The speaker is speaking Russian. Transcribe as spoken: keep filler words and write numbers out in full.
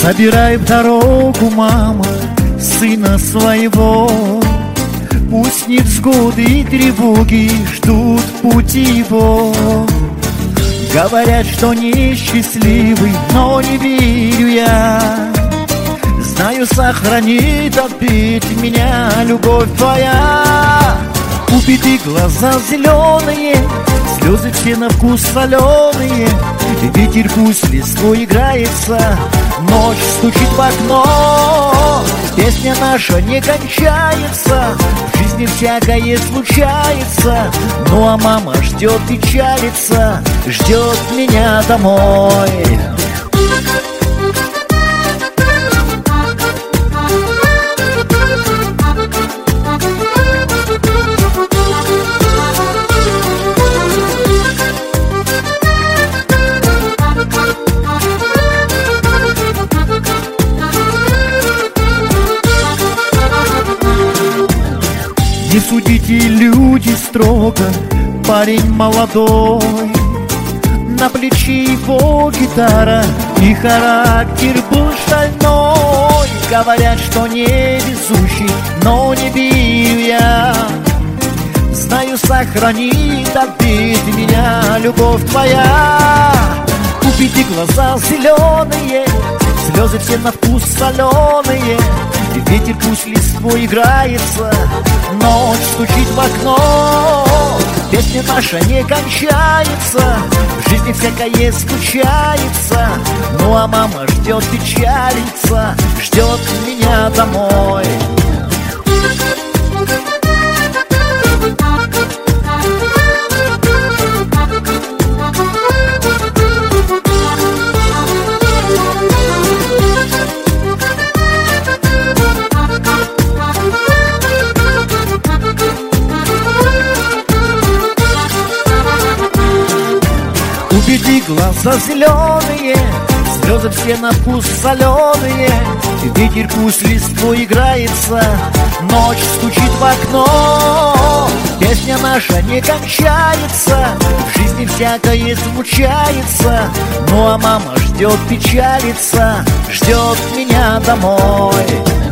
Забирай в дорогу, мама, сына своего. Пусть невзгоды и тревоги ждут пути его. Говорят, что несчастливый, но не верю я. Знаю, сохранит от бед меня любовь твоя. Убиты глаза зеленые, слезы все на вкус соленые. Ветер пусть листвой играется, ночь стучит в окно. Песня наша не кончается, в жизни всякое случается. Ну а мама ждет, печалится, ждет меня домой. Не судите, люди, строго, парень молодой. На плече его гитара, и характер был шальной. Говорят, что не везущий, но не верю я. Знаю, сохранит от бед меня любовь твоя. Убиты глаза зеленые, слезы все на вкус соленые. Ветер пусть листвой играется, ночь стучит в окно. Песня наша не кончается, в жизни всякое случается. Ну а мама ждет, печалится, ждет меня домой. Убеди глаза зеленые, слезы все на вкус соленые. Ветер пусть листвой играется, ночь стучит в окно. Песня наша не кончается, в жизни всякое случается. Ну а мама ждет, печалится, ждет меня домой.